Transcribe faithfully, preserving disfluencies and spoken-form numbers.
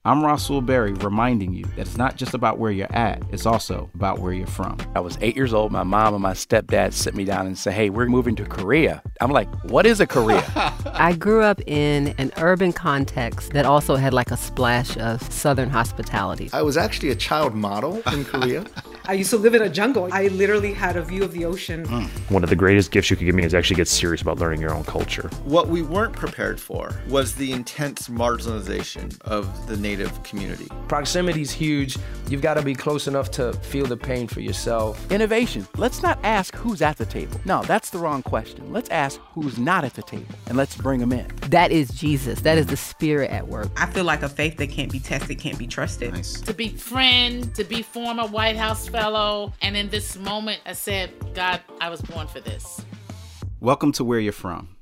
I'm Rasul Berry, reminding you that it's not just about where you're at, it's also about where you're from. I was eight years old. My mom and my stepdad sit me down and say, hey, we're moving to Korea. I'm like, what is a Korea? I grew up in an urban context that also had like a splash of Southern hospitality. I was actually a child model in Korea. I used to live in a jungle. I literally had a view of the ocean. Mm. One of the greatest gifts you could give me is actually get serious about learning your own culture. What we weren't prepared for was the intense marginalization of the Native community. Proximity is huge. You've got to be close enough to feel the pain for yourself. Innovation. Let's not ask who's at the table. No, that's the wrong question. Let's ask who's not at the table, and let's bring them in. That is Jesus. That is the Spirit at work. I feel like a faith that can't be tested, can't be trusted. Nice. To be friend, to be former White House fellow, and in this moment, I said, God, I was born for this. Welcome to Where You're From.